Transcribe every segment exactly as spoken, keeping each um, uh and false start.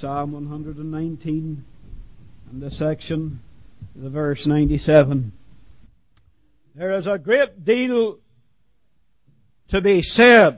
Psalm one hundred nineteen and the section, the verse ninety-seven. There is a great deal to be said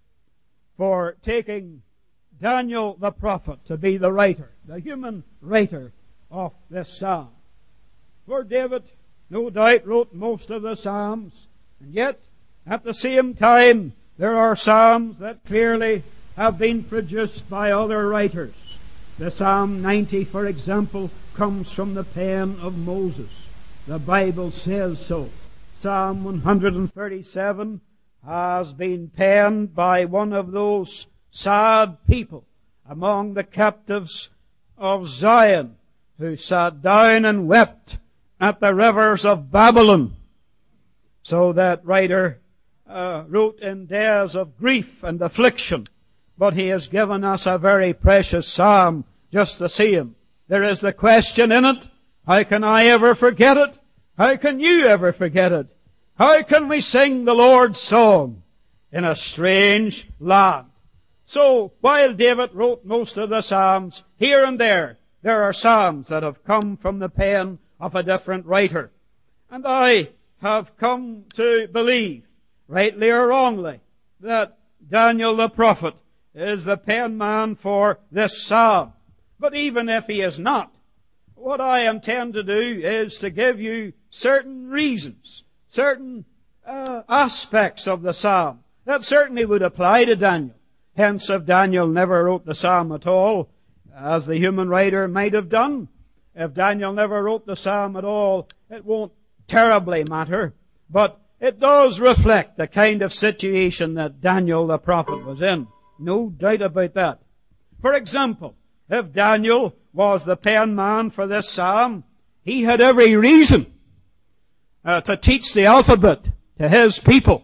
for taking Daniel the prophet to be the writer, the human writer of this psalm. For David, no doubt, wrote most of the psalms, and yet, at the same time, there are psalms that clearly have been produced by other writers. The Psalm ninety, for example, comes from the pen of Moses. The Bible says so. Psalm one hundred thirty-seven has been penned by one of those sad people among the captives of Zion who sat down and wept at the rivers of Babylon. So that writer uh, wrote in days of grief and affliction, but he has given us a very precious psalm just the same. There is the question in it, how can I ever forget it? How can you ever forget it? How can we sing the Lord's song in a strange land? So, while David wrote most of the psalms, here and there, there are psalms that have come from the pen of a different writer. And I have come to believe, rightly or wrongly, that Daniel the prophet is the pen man for this psalm. But even if he is not, what I intend to do is to give you certain reasons, certain uh, aspects of the psalm that certainly would apply to Daniel. Hence, if Daniel never wrote the psalm at all, as the human writer might have done, if Daniel never wrote the psalm at all, it won't terribly matter. But it does reflect the kind of situation that Daniel the prophet was in. No doubt about that. For example, if Daniel was the pen man for this psalm, he had every reason uh, to teach the alphabet to his people.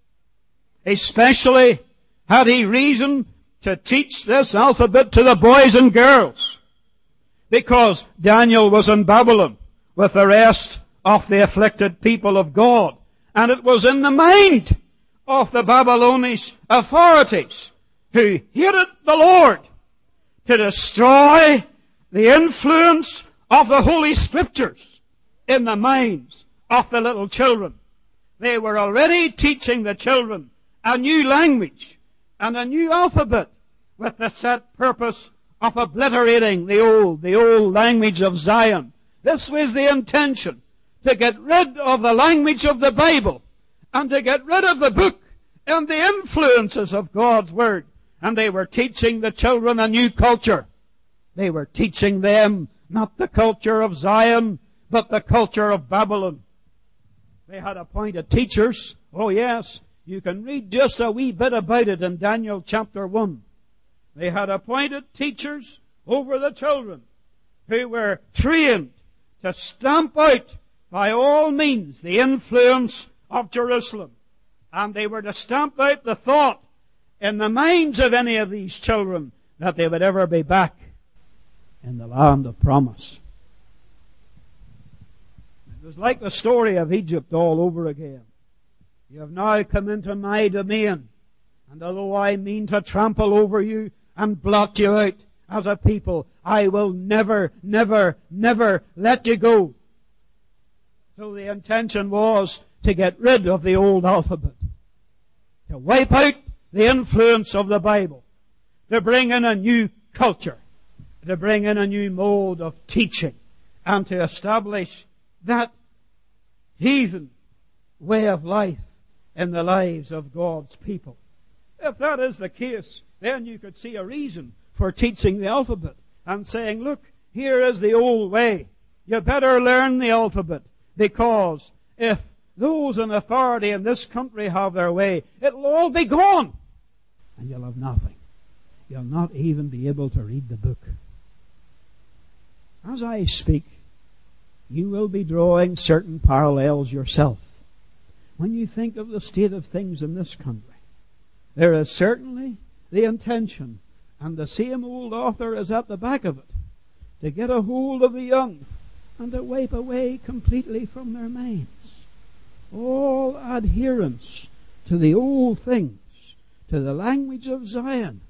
Especially had he reason to teach this alphabet to the boys and girls. Because Daniel was in Babylon with the rest of the afflicted people of God. And it was in the mind of the Babylonian authorities who hated the Lord to destroy the influence of the Holy Scriptures in the minds of the little children. They were already teaching the children a new language and a new alphabet with the set purpose of obliterating the old, the old language of Zion. This was the intention, to get rid of the language of the Bible and to get rid of the book and the influences of God's Word. And they were teaching the children a new culture. They were teaching them not the culture of Zion, but the culture of Babylon. They had appointed teachers. Oh yes, you can read just a wee bit about it in Daniel chapter one. They had appointed teachers over the children who were trained to stamp out by all means the influence of Jerusalem. And they were to stamp out the thought in the minds of any of these children that they would ever be back in the land of promise. It was like the story of Egypt all over again. You have now come into my domain, and although I mean to trample over you and blot you out as a people, I will never, never, never let you go. So the intention was to get rid of the old alphabet, to wipe out the influence of the Bible, to bring in a new culture, to bring in a new mode of teaching, and to establish that heathen way of life in the lives of God's people. If that is the case, then you could see a reason for teaching the alphabet and saying, look, here is the old way. You better learn the alphabet, because if those in authority in this country have their way, it'll all be gone. And you'll have nothing. You'll not even be able to read the book. As I speak, you will be drawing certain parallels yourself. When you think of the state of things in this country, there is certainly the intention, and the same old author is at the back of it, to get a hold of the young and to wipe away completely from their minds all adherence to the old things, to the language of Zion,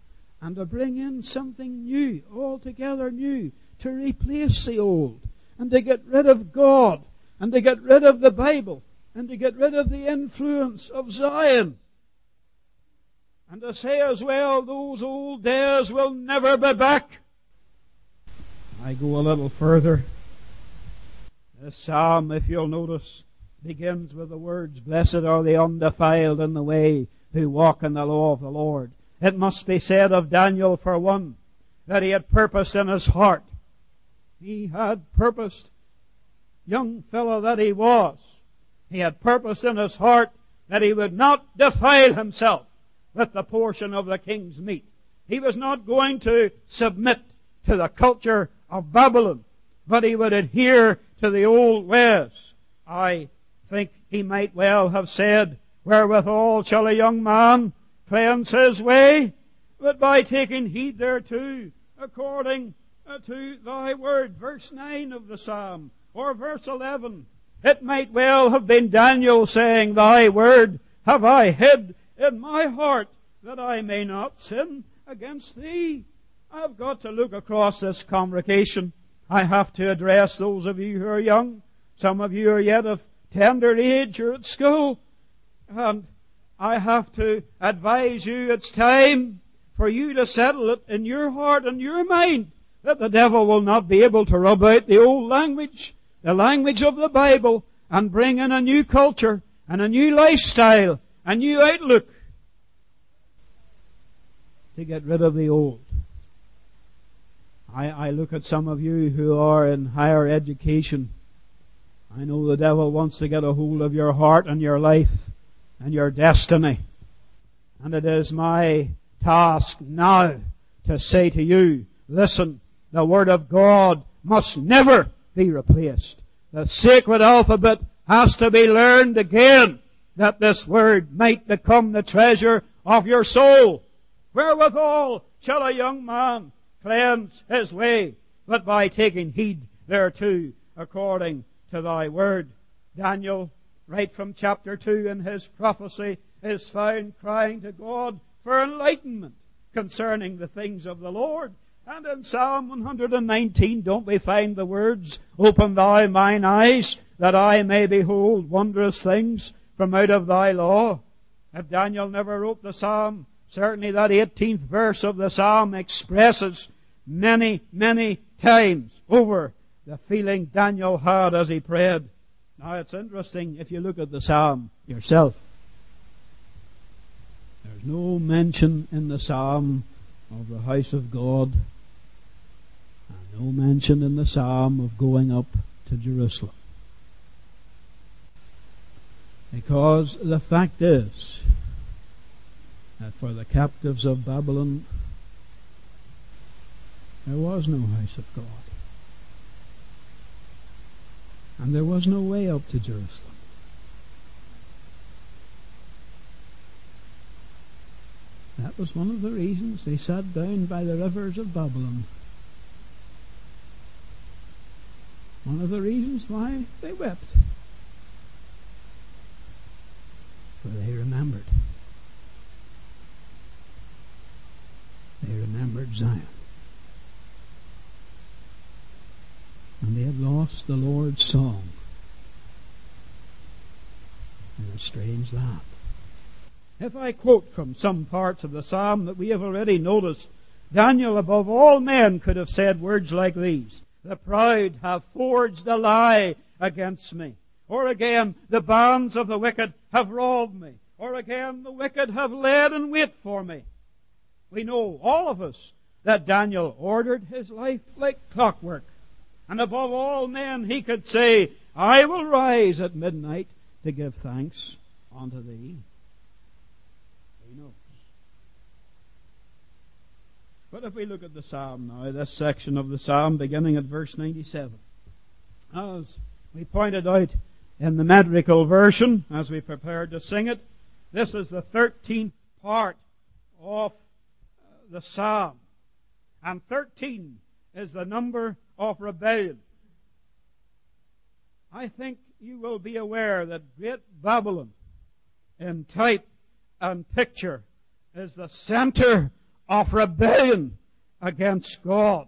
and to bring in something new, altogether new, to replace the old, and to get rid of God, and to get rid of the Bible, and to get rid of the influence of Zion. And to say as well, those old days will never be back. I go a little further. This psalm, if you'll notice, begins with the words, "Blessed are the undefiled in the way who walk in the law of the Lord." It must be said of Daniel, for one, that he had purposed in his heart. He had purposed, young fellow that he was, he had purposed in his heart that he would not defile himself with the portion of the king's meat. He was not going to submit to the culture of Babylon, but he would adhere to the old ways. I think he might well have said, "Wherewithal shall a young man cleanse his way? But by taking heed thereto, according to thy word." Verse nine of the psalm, or verse eleven. It might well have been Daniel saying, "Thy word have I hid in my heart, that I may not sin against thee." I've got to look across this congregation. I have to address those of you who are young. Some of you are yet of tender age or at school. And I have to advise you, it's time for you to settle it in your heart and your mind that the devil will not be able to rub out the old language, the language of the Bible, and bring in a new culture and a new lifestyle, a new outlook to get rid of the old. I, I look at some of you who are in higher education. I know the devil wants to get a hold of your heart and your life and your destiny. And it is my task now to say to you, listen, the Word of God must never be replaced. The sacred alphabet has to be learned again, that this Word might become the treasure of your soul. Wherewithal shall a young man cleanse his way, but by taking heed thereto, according to thy word. Daniel, right from chapter two in his prophecy, is found crying to God for enlightenment concerning the things of the Lord. And in Psalm one hundred nineteen, don't we find the words, "Open thou mine eyes, that I may behold wondrous things from out of thy law"? If Daniel never wrote the psalm, certainly that eighteenth verse of the psalm expresses many, many times over the feeling Daniel had as he prayed. Now it's interesting if you look at the psalm yourself. There's no mention in the psalm of the house of God, and no mention in the psalm of going up to Jerusalem. Because the fact is that for the captives of Babylon, there was no house of God. And there was no way up to Jerusalem. That was one of the reasons they sat down by the rivers of Babylon. One of the reasons why they wept. For they remembered. They remembered Zion. And they had lost the Lord's song in a strange land. If I quote from some parts of the psalm that we have already noticed, Daniel above all men could have said words like these: "The proud have forged a lie against me." Or again, "The bands of the wicked have robbed me." Or again, "The wicked have laid in wait for me." We know, all of us, that Daniel ordered his life like clockwork. And above all men he could say, "I will rise at midnight to give thanks unto thee." He knows. But if we look at the psalm now, this section of the psalm beginning at verse ninety-seven. As we pointed out in the metrical version, as we prepared to sing it, this is the thirteenth part of the psalm. And thirteen is the number of rebellion. I think you will be aware that great Babylon, in type and picture, is the center of rebellion against God.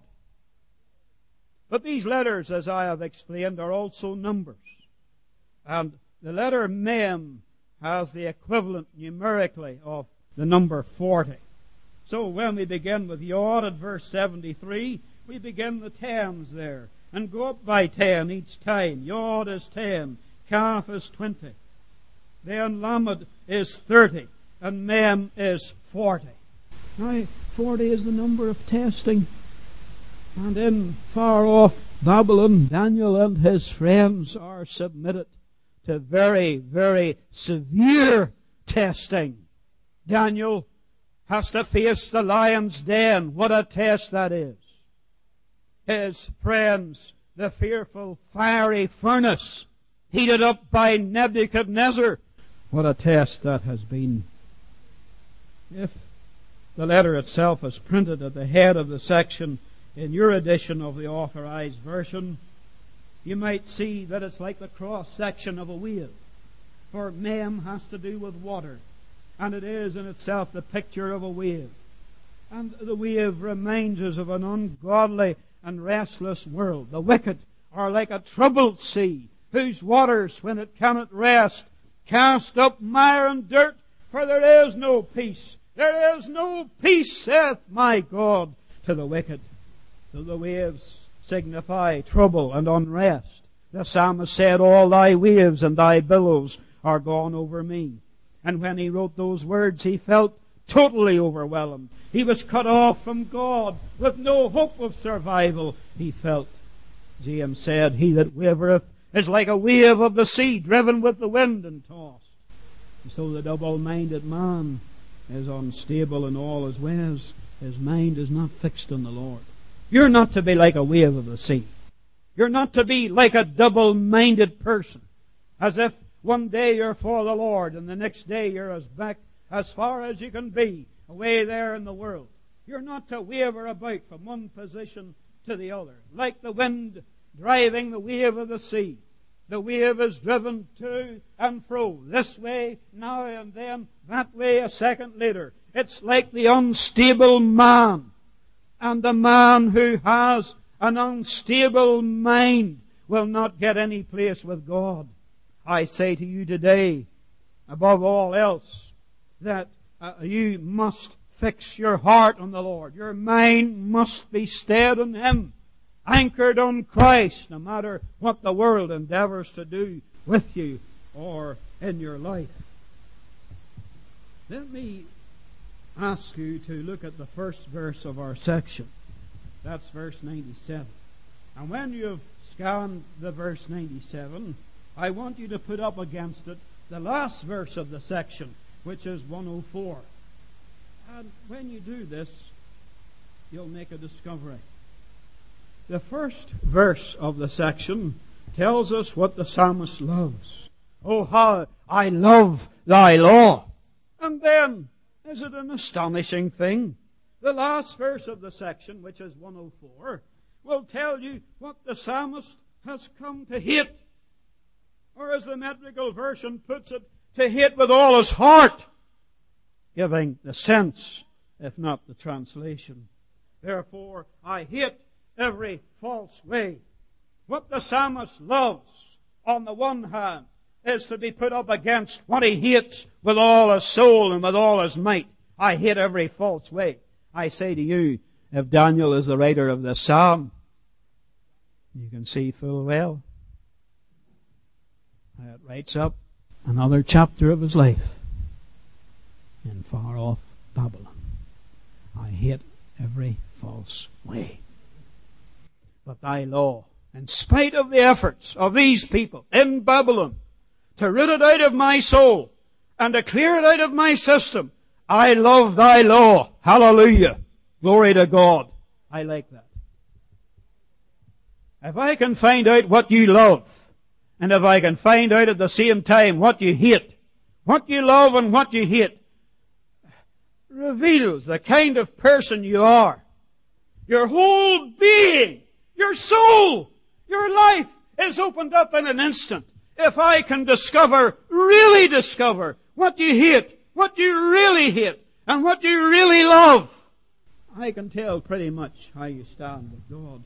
But these letters, as I have explained, are also numbers. And the letter Mem has the equivalent numerically of the number forty. So when we begin with Yod at verse seventy-three, we begin the tens there and go up by ten each time. Yod is ten, Kaf is twenty. Then Lamed is thirty, and Mem is forty. Now, forty is the number of testing. And in far off Babylon, Daniel and his friends are submitted to very, very severe testing. Daniel has to face the lion's den. What a test that is. His friends, the fearful fiery furnace, heated up by Nebuchadnezzar. What a test that has been. If the letter itself is printed at the head of the section in your edition of the Authorized Version, you might see that it's like the cross-section of a wave. For Mem has to do with water, and it is in itself the picture of a wave. And the wave reminds us of an ungodly and restless world. The wicked are like a troubled sea, whose waters, when it cannot rest, cast up mire and dirt, for there is no peace. There is no peace, saith my God, to the wicked. So the waves signify trouble and unrest. The psalmist said, all thy waves and thy billows are gone over me. And when he wrote those words, he felt totally overwhelmed. He was cut off from God with no hope of survival. He felt, James said, he that wavereth is like a wave of the sea, driven with the wind and tossed. And so the double-minded man is unstable in all his ways. His mind is not fixed on the Lord. You're not to be like a wave of the sea. You're not to be like a double-minded person, as if one day you're for the Lord and the next day you're as back as far as you can be, away there in the world. You're not to waver about from one position to the other, like the wind driving the wave of the sea. The wave is driven to and fro, this way now and then, that way a second later. It's like the unstable man. And the man who has an unstable mind will not get any place with God. I say to you today, above all else, that uh, you must fix your heart on the Lord. Your mind must be stayed on Him, anchored on Christ, no matter what the world endeavors to do with you or in your life. Let me ask you to look at the first verse of our section. That's verse ninety-seven. And when you've scanned the verse ninety-seven, I want you to put up against it the last verse of the section, which is one oh four. And when you do this, you'll make a discovery. The first verse of the section tells us what the psalmist loves. Oh, how I love thy law. And then, is it an astonishing thing? The last verse of the section, which is one oh four, will tell you what the psalmist has come to hate. Or as the metrical version puts it, to hate with all his heart, giving the sense, if not the translation. Therefore, I hate every false way. What the psalmist loves, on the one hand, is to be put up against what he hates with all his soul and with all his might. I hate every false way. I say to you, if Daniel is the writer of this psalm, you can see full well how it writes up another chapter of his life in far off Babylon. I hate every false way. But thy law, in spite of the efforts of these people in Babylon to root it out of my soul and to clear it out of my system, I love thy law. Hallelujah. Glory to God. I like that. If I can find out what you love, and if I can find out at the same time what you hate, what you love and what you hate, reveals the kind of person you are. Your whole being, your soul, your life is opened up in an instant. If I can discover, really discover, what you hate, what you really hate, and what you really love, I can tell pretty much how you stand with God.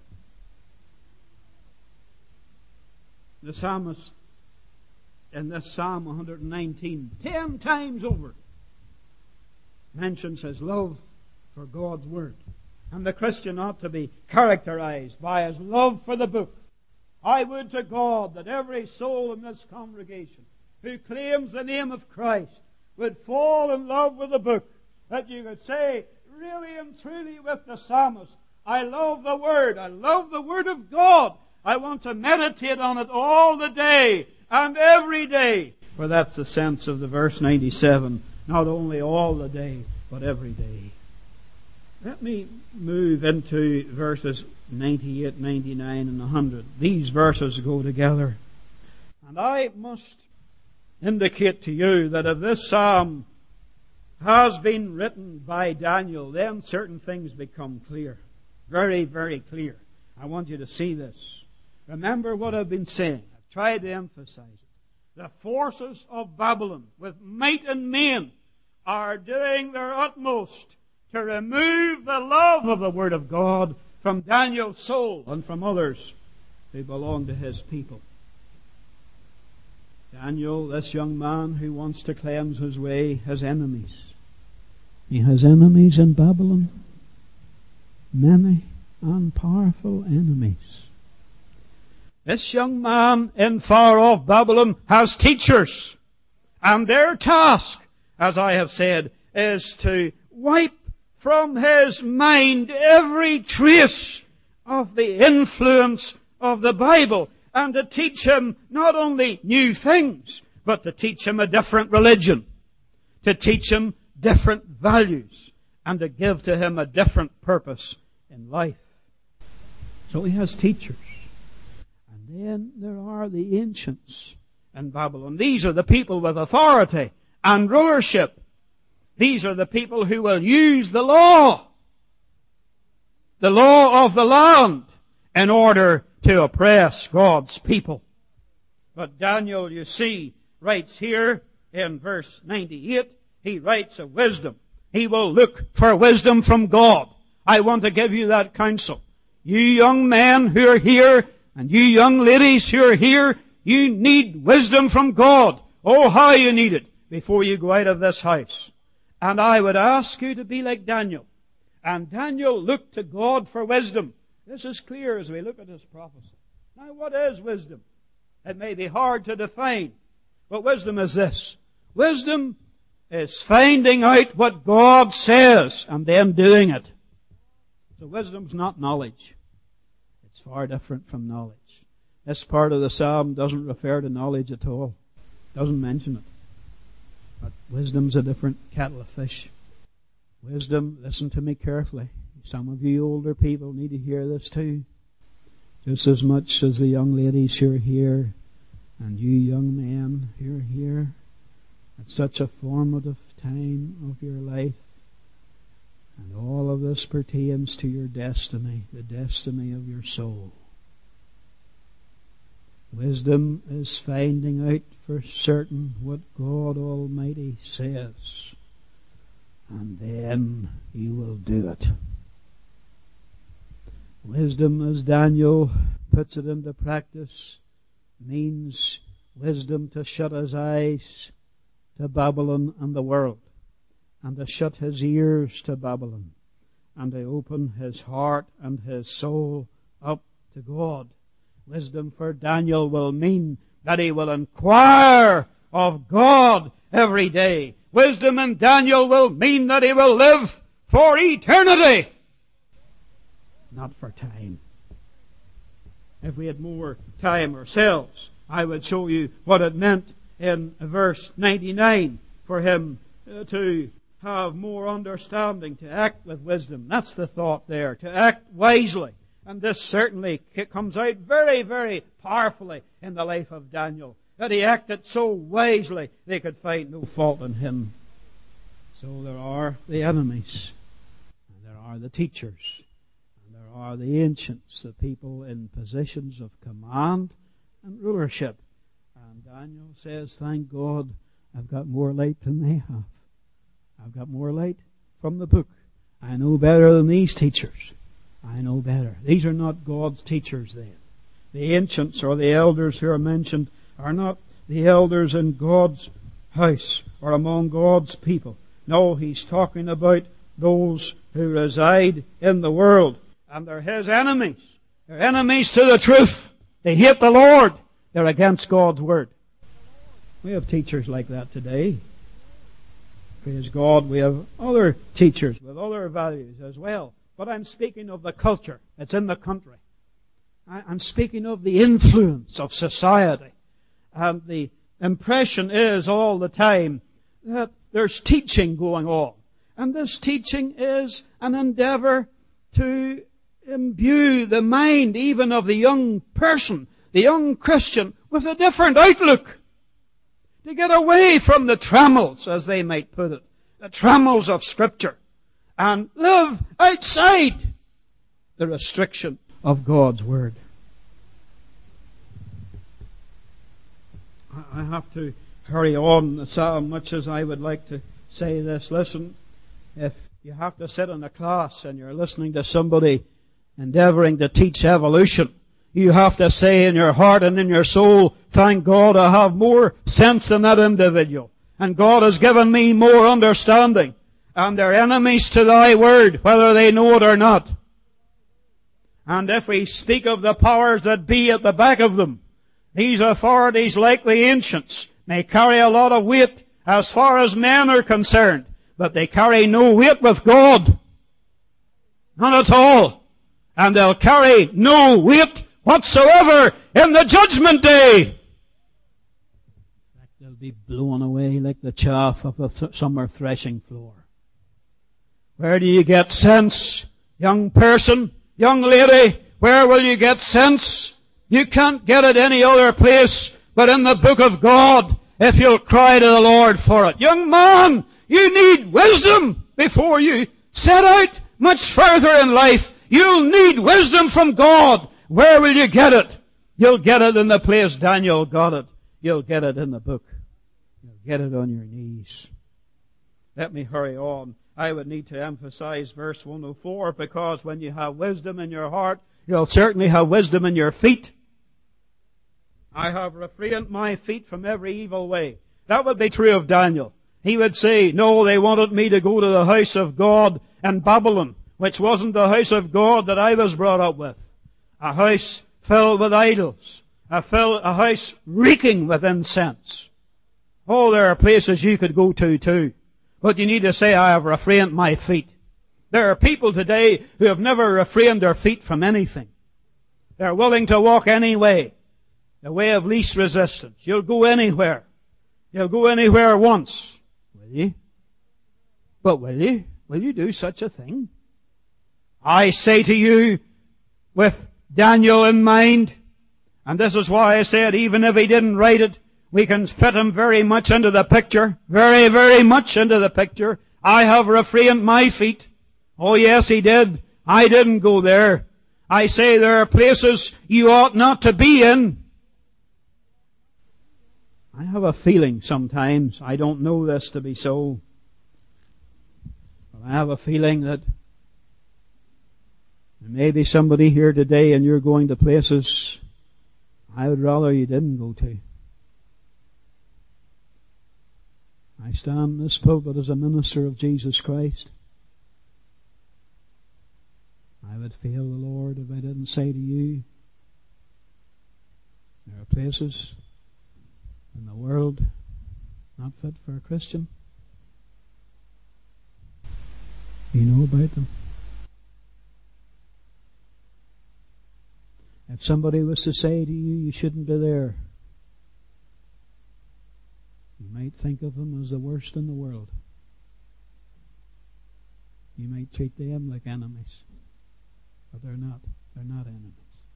The psalmist in this Psalm one nineteen, ten times over, mentions his love for God's Word. And the Christian ought to be characterized by his love for the book. I would to God that every soul in this congregation who claims the name of Christ would fall in love with the book. That you could say, really and truly with the psalmist, I love the Word. I love the Word of God. I want to meditate on it all the day and every day. For that's the sense of the verse ninety-seven. Not only all the day, but every day. Let me move into verses ninety-eight, ninety-nine, and one hundred. These verses go together. And I must indicate to you that if this psalm has been written by Daniel, then certain things become clear. Very, very clear. I want you to see this. Remember what I've been saying. I've tried to emphasize it. The forces of Babylon, with might and main, are doing their utmost to remove the love of the Word of God from Daniel's soul and from others who belong to his people. Daniel, this young man who wants to cleanse his way, has enemies. He has enemies in Babylon. Many and powerful enemies. This young man in far off Babylon has teachers. And their task, as I have said, is to wipe from his mind every trace of the influence of the Bible, and to teach him not only new things, but to teach him a different religion, to teach him different values, and to give to him a different purpose in life. So he has teachers. And then there are the ancients in Babylon. These are the people with authority and rulership. These are the people who will use the law, the law of the land, in order to oppress God's people. But Daniel, you see, writes here in verse ninety-eight, he writes of wisdom. He will look for wisdom from God. I want to give you that counsel. You young men who are here, and you young ladies who are here, you need wisdom from God. Oh, how you need it before you go out of this house. And I would ask you to be like Daniel. And Daniel looked to God for wisdom. This is clear as we look at this prophecy. Now, what is wisdom? It may be hard to define, but wisdom is this. Wisdom is finding out what God says and then doing it. So wisdom's not knowledge. It's far different from knowledge. This part of the psalm doesn't refer to knowledge at all. It doesn't mention it. But wisdom's a different kettle of fish. Wisdom, listen to me carefully. Some of you older people need to hear this too. Just as much as the young ladies who are here and you young men who are here at such a formative time of your life. And all of this pertains to your destiny, the destiny of your soul. Wisdom is finding out for certain what God Almighty says. And then you will do it. Wisdom, as Daniel puts it into practice, means wisdom to shut his eyes to Babylon and the world, and to shut his ears to Babylon, and to open his heart and his soul up to God. Wisdom for Daniel will mean that he will inquire of God every day. Wisdom in Daniel will mean that he will live for eternity, not for time. If we had more time ourselves, I would show you what it meant in verse ninety-nine for him to have more understanding, to act with wisdom. That's the thought there, to act wisely. And this certainly comes out very, very powerfully in the life of Daniel, that he acted so wisely they could find no fault in him. So there are the enemies, and there are the teachers, and there are the ancients, the people in positions of command and rulership. And Daniel says, thank God, I've got more light than they have. I've got more light from the book, I know better than these teachers. I know better. These are not God's teachers then. The ancients or the elders who are mentioned are not the elders in God's house or among God's people. No, he's talking about those who reside in the world. And they're his enemies. They're enemies to the truth. They hate the Lord. They're against God's Word. We have teachers like that today. Praise God, we have other teachers with other values as well. But I'm speaking of the culture that's in the country. I'm speaking of the influence of society. And the impression is all the time that there's teaching going on. And this teaching is an endeavor to imbue the mind even of the young person, the young Christian, with a different outlook. To get away from the trammels, as they might put it, the trammels of Scripture, and live outside the restriction of God's Word. I have to hurry on the psalm, much as I would like to say this. Listen, if you have to sit in a class and you're listening to somebody endeavoring to teach evolution, you have to say in your heart and in your soul, thank God I have more sense than that individual. And God has given me more understanding. And they're enemies to thy word, whether they know it or not. And if we speak of the powers that be at the back of them, these authorities, like the ancients, may carry a lot of weight as far as men are concerned, but they carry no weight with God. Not at all. And they'll carry no weight whatsoever in the judgment day. In fact, they'll be blown away like the chaff of a th- summer threshing floor. Where do you get sense, young person, young lady? Where will you get sense? You can't get it any other place but in the book of God if you'll cry to the Lord for it. Young man, you need wisdom before you set out much further in life. You'll need wisdom from God. Where will you get it? You'll get it in the place Daniel got it. You'll get it in the book. You'll get it on your knees. Let me hurry on. I would need to emphasize verse one oh four, because when you have wisdom in your heart, you'll certainly have wisdom in your feet. I have refrained my feet from every evil way. That would be true of Daniel. He would say, no, they wanted me to go to the house of God in Babylon, which wasn't the house of God that I was brought up with. A house filled with idols. A, fill, a house reeking with incense. Oh, there are places you could go to too. But you need to say, I have refrained my feet. There are people today who have never refrained their feet from anything. They're willing to walk any way. The way of least resistance. You'll go anywhere. You'll go anywhere once. Will you? But will you? Will you do such a thing? I say to you, with Daniel in mind, and this is why I said even if he didn't write it, we can fit him very much into the picture. Very, very much into the picture. I have refrained my feet. Oh yes, he did. I didn't go there. I say there are places you ought not to be in. I have a feeling sometimes, I don't know this to be so, but I have a feeling that there may be somebody here today and you're going to places I would rather you didn't go to. I stand in this pulpit as a minister of Jesus Christ. I would fail the Lord if I didn't say to you, there are places in the world not fit for a Christian. You know about them. If somebody was to say to you, you shouldn't be there, you might think of them as the worst in the world. You might treat them like enemies. But they're not. They're not enemies.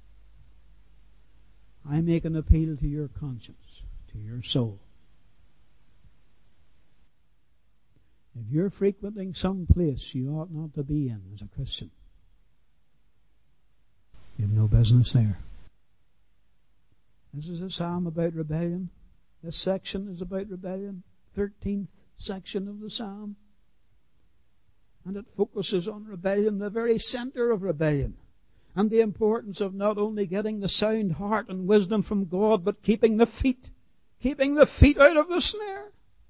I make an appeal to your conscience, to your soul. If you're frequenting some place you ought not to be in as a Christian, you have no business there. This is a psalm about rebellion. This section is about rebellion. Thirteenth section of the psalm. And it focuses on rebellion, the very center of rebellion. And the importance of not only getting the sound heart and wisdom from God, but keeping the feet, keeping the feet out of the snare.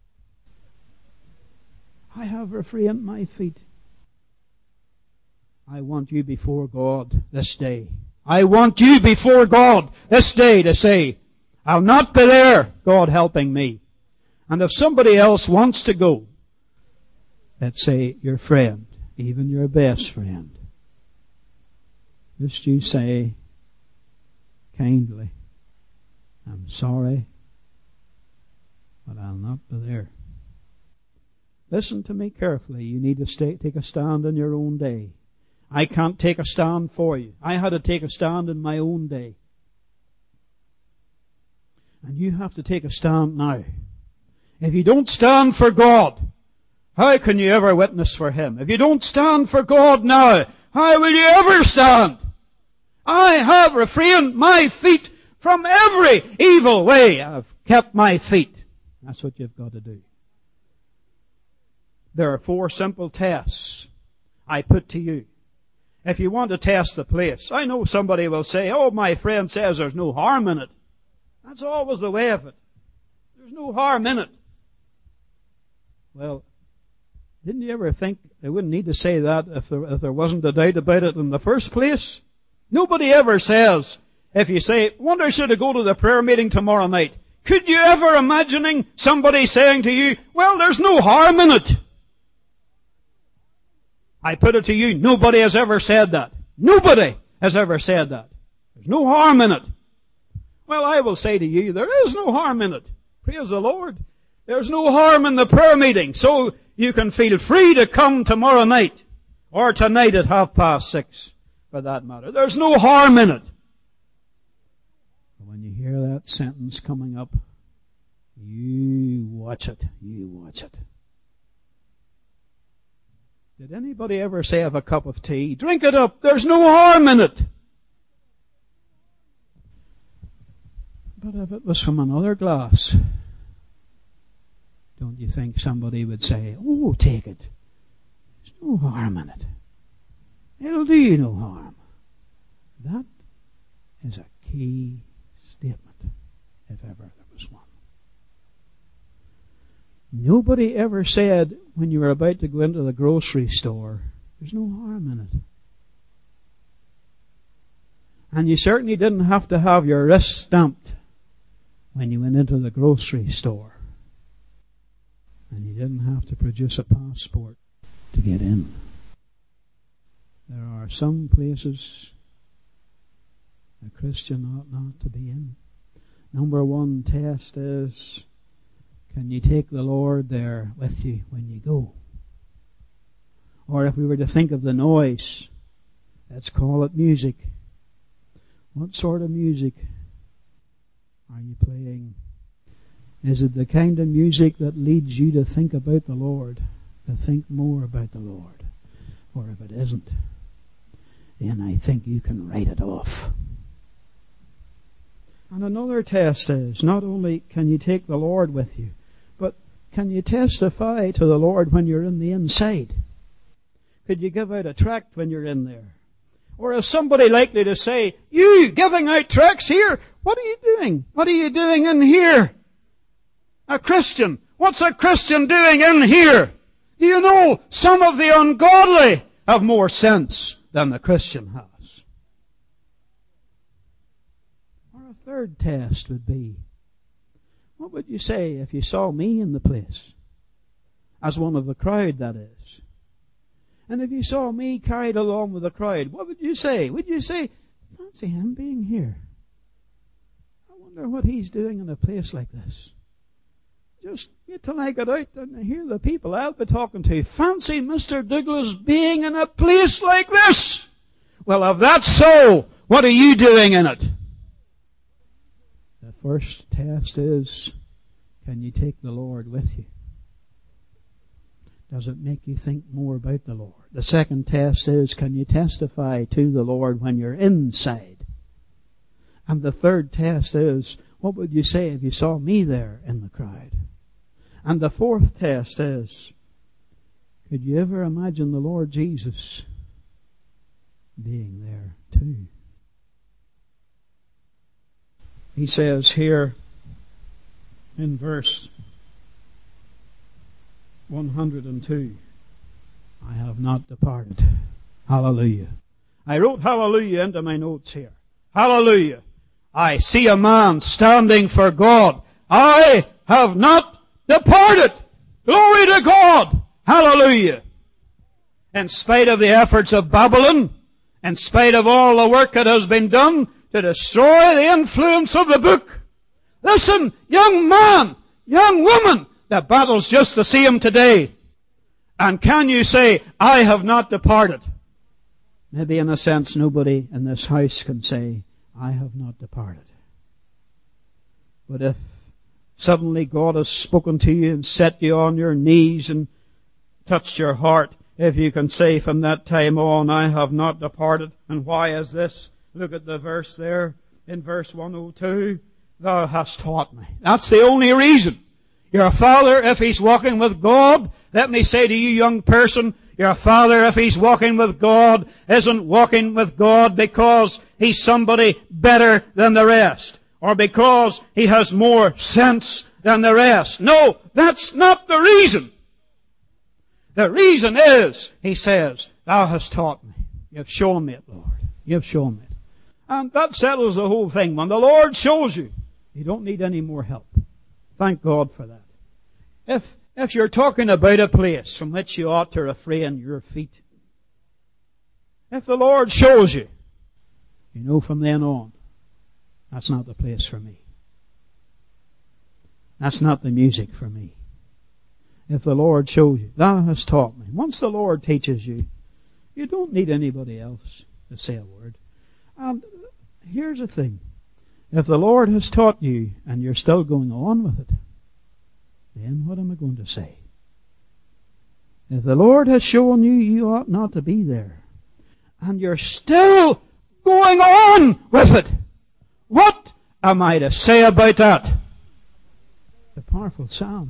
I have refrained my feet. I want you before God this day. I want you before God this day to say, I'll not be there, God helping me. And if somebody else wants to go, let's say your friend, even your best friend, just you say kindly, I'm sorry, but I'll not be there. Listen to me carefully. You need to stay, take a stand in your own day. I can't take a stand for you. I had to take a stand in my own day. And you have to take a stand now. If you don't stand for God, how can you ever witness for Him? If you don't stand for God now, how will you ever stand? I have refrained my feet from every evil way. I've kept my feet. That's what you've got to do. There are four simple tests I put to you. If you want to test the place, I know somebody will say, oh, my friend says there's no harm in it. That's always the way of it. There's no harm in it. Well, didn't you ever think they wouldn't need to say that if there, if there wasn't a doubt about it in the first place? Nobody ever says, if you say, wonder should I go to the prayer meeting tomorrow night? Could you ever imagining somebody saying to you, well, there's no harm in it? I put it to you, nobody has ever said that. Nobody has ever said that. There's no harm in it. Well, I will say to you, there is no harm in it. Praise the Lord. There's no harm in the prayer meeting, so you can feel free to come tomorrow night, or tonight at half past six, for that matter. There's no harm in it. When you hear that sentence coming up, you watch it. You watch it. Did anybody ever say of a cup of tea, drink it up, there's no harm in it? But if it was from another glass, don't you think somebody would say, oh, take it. There's no harm in it. It'll do you no harm. That is a key statement, if ever there was one. Nobody ever said when you were about to go into the grocery store, there's no harm in it. And you certainly didn't have to have your wrist stamped when you went into the grocery store. And you didn't have to produce a passport to get in. There are some places a Christian ought not to be in. Number one test is, can you take the Lord there with you when you go? Or if we were to think of the noise, let's call it music. What sort of music are you playing? Is it the kind of music that leads you to think about the Lord, to think more about the Lord? Or if it isn't, then I think you can write it off. And another test is, not only can you take the Lord with you, but can you testify to the Lord when you're in the inside? Could you give out a tract when you're in there? Or is somebody likely to say, you giving out tracts here? What are you doing? What are you doing in here? A Christian. What's a Christian doing in here? Do you know some of the ungodly have more sense than the Christian has? Or a third test would be, what would you say if you saw me in the place? As one of the crowd, that is. And if you saw me carried along with the crowd, what would you say? Would you say, fancy him being here? I wonder what he's doing in a place like this. Just wait till I get out and hear the people I'll be talking to. Fancy Mister Douglas being in a place like this. Well, if that's so, what are you doing in it? The first test is, can you take the Lord with you? Does it make you think more about the Lord? The second test is, can you testify to the Lord when you're inside? And the third test is, what would you say if you saw me there in the crowd? And the fourth test is, Could you ever imagine the Lord Jesus being there too? He says here in verse one hundred two, I have not departed. Hallelujah. I wrote hallelujah into my notes here. Hallelujah. I see a man standing for God. I have not departed. Glory to God. Hallelujah. In spite of the efforts of Babylon, in spite of all the work that has been done to destroy the influence of the book. Listen, young man, young woman, the battle's just the same today. And can you say, I have not departed? Maybe in a sense nobody in this house can say, I have not departed. But if suddenly God has spoken to you and set you on your knees and touched your heart, if you can say from that time on, I have not departed. And why is this? Look at the verse there in verse one oh two. Thou hast taught me. That's the only reason. Your father, if he's walking with God, let me say to you, young person, your father, if he's walking with God, isn't walking with God because he's somebody better than the rest, or because he has more sense than the rest. No, that's not the reason. The reason is, he says, thou hast taught me. You've shown me it, Lord. You've shown me it. And that settles the whole thing. When the Lord shows you, you don't need any more help. Thank God for that. If, if you're talking about a place from which you ought to refrain your feet, if the Lord shows you, you know from then on, that's not the place for me. That's not the music for me. If the Lord shows you, thou hast taught me. Once the Lord teaches you, you don't need anybody else to say a word. And here's the thing. If the Lord has taught you and you're still going on with it, then what am I going to say? If the Lord has shown you you ought not to be there, and you're still going on with it, what am I to say about that? The powerful psalm.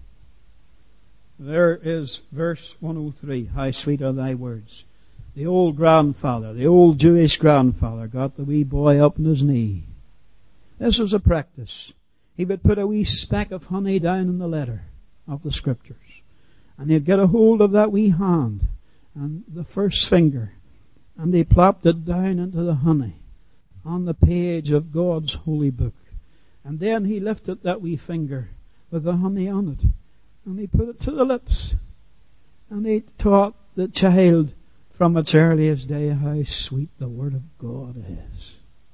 There is verse one oh three. How sweet are thy words. The old grandfather, the old Jewish grandfather, got the wee boy up on his knee. This was a practice. He would put a wee speck of honey down in the letter of the Scriptures. And he'd get a hold of that wee hand and the first finger, and he plopped it down into the honey on the page of God's holy book. And then he lifted that wee finger with the honey on it, and he put it to the lips. And he taught the child from its earliest day how sweet the Word of God is.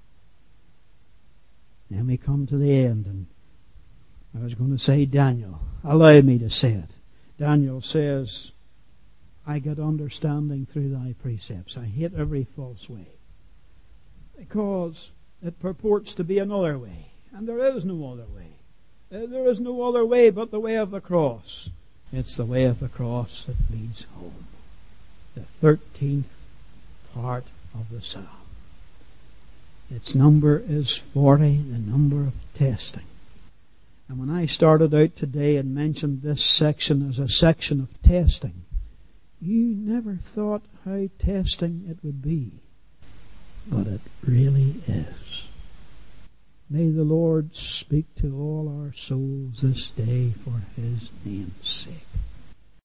Then we come to the end, and I was going to say Daniel. Allow me to say it. Daniel says, I get understanding through thy precepts. I hate every false way, because it purports to be another way, and there is no other way. There is no other way but the way of the cross. It's the way of the cross that leads home. The thirteenth part of the psalm. Its number is forty, the number of testing. And when I started out today and mentioned this section as a section of testing, you never thought how testing it would be. But it really is. May the Lord speak to all our souls this day for His name's sake.